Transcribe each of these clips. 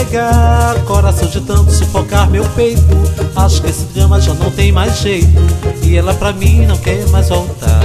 Chega, coração de tanto sufocar meu peito. Acho que esse drama já não tem mais jeito, e ela pra mim não quer mais voltar.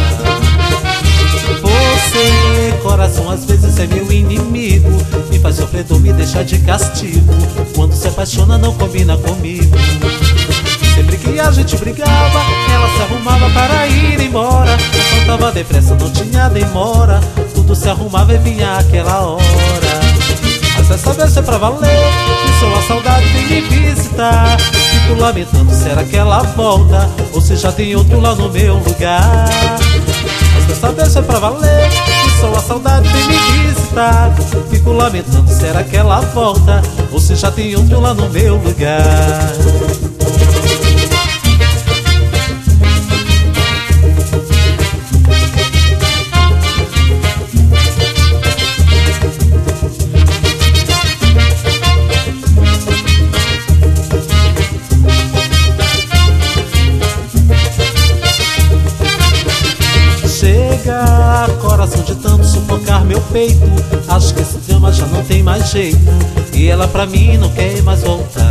Você, coração, às vezes é meu inimigo, me faz sofredor, me deixa de castigo. Quando se apaixona não combina comigo. Sempre que a gente brigava, ela se arrumava para ir embora. Eu soltava depressa, não tinha demora, tudo se arrumava e vinha aquela hora. Mas dessa vez é pra valer, que só a saudade vem me visitar. Fico lamentando, será que ela volta, ou se já tem outro lá no meu lugar? Mas dessa vez é pra valer, que só a saudade vem me visitar. Fico lamentando, será que ela volta, ou se já tem outro lá no meu lugar? Chega, coração de tanto sufocar meu peito. Acho que esse drama já não tem mais jeito, e ela pra mim não quer mais voltar.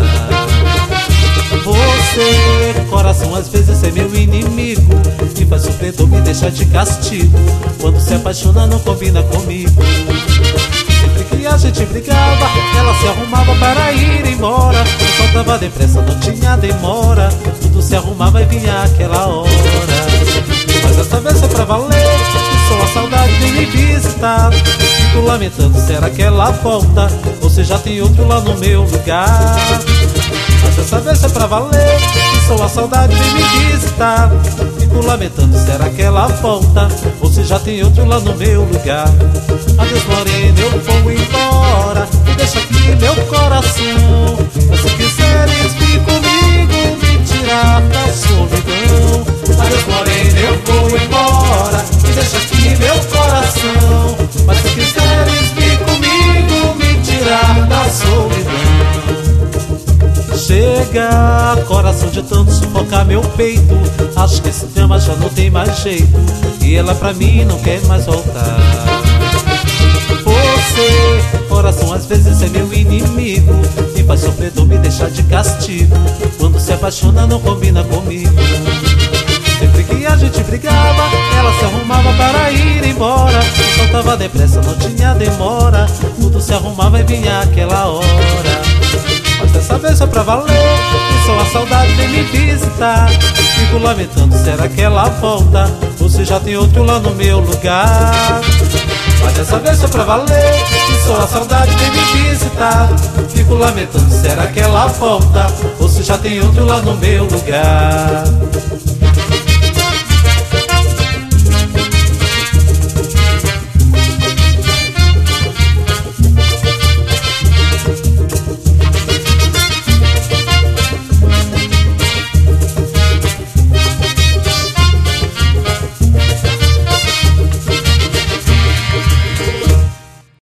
Você, coração, às vezes é meu inimigo, me faz sofredor, me deixa de castigo. Quando se apaixona não combina comigo. Sempre que a gente brigava, ela se arrumava para ir embora. Eu soltava depressa, não tinha demora, tudo se arrumava e vinha aquela hora. Mas dessa vez é pra valer, que só a saudade vem me visitar. Fico lamentando, será que ela volta, ou se já tem outro lá no meu lugar? Mas dessa vez é pra valer, que só a saudade vem me visitar. Fico lamentando, será que ela volta, ou se já tem outro lá no meu lugar? Adeus, morena, eu vou embora, e deixa aqui meu coração. Mas se quiseres vir comigo, me tirar da solidão. Adeus, morena, eu vou embora, e deixa aqui meu coração. Mas se quiseres vir comigo, me tirar da solidão. Chega, coração de tanto sufocar meu peito. Acho que esse drama já não tem mais jeito, e ela pra mim não quer mais voltar. Você, coração, às vezes é meu inimigo, me faz sofredor, me deixa de castigo. Quando se apaixona não combina comigo. Sempre que a gente brigava, ela se arrumava para ir embora. Eu soltava depressa, não tinha demora, tudo se arrumava e vinha aquela hora. Mas dessa vez é pra valer, que só a saudade vem me visitar. Fico lamentando, será que ela volta, ou se já tem outro lá no meu lugar? Mas dessa vez é pra valer, que só a saudade vem me visitar. Fico lamentando, será que ela volta, ou se já tem outro lá no meu lugar?